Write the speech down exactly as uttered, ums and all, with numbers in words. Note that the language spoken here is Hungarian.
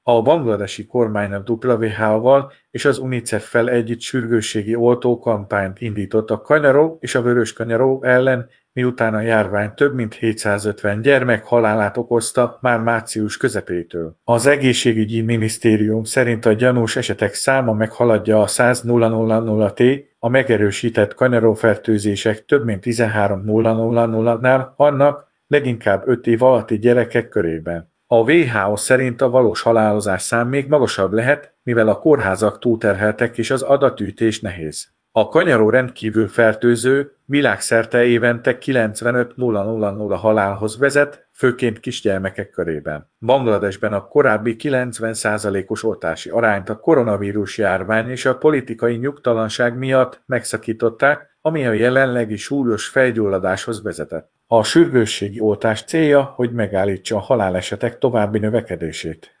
A bangladesi kormánynak dupla vé há ó-val és az UNICEF-fel együtt sürgősségi oltókampányt indított a kanyaró és a vörös kanyaró ellen, miután a járvány több mint hétszázötven gyermek halálát okozta már március közepétől. Az egészségügyi minisztérium szerint a gyanús esetek száma meghaladja a száz-t, a megerősített kanyarófertőzések több mint tizenhárom-nál vannak, leginkább öt év alatti gyerekek körében. A vé há ó szerint a valós halálozás szám még magasabb lehet, mivel a kórházak túlterheltek és az adatgyűjtés nehéz. A kanyaró rendkívül fertőző, világszerte évente kilencvenöt ezer halálhoz vezet, főként kisgyermekek körében. Bangladesben a korábbi kilencven százalékos oltási arányt a koronavírus járvány és a politikai nyugtalanság miatt megszakították, ami a jelenlegi súlyos fejgyulladáshoz vezetett. A sürgősségi oltás célja, hogy megállítsa a halálesetek további növekedését.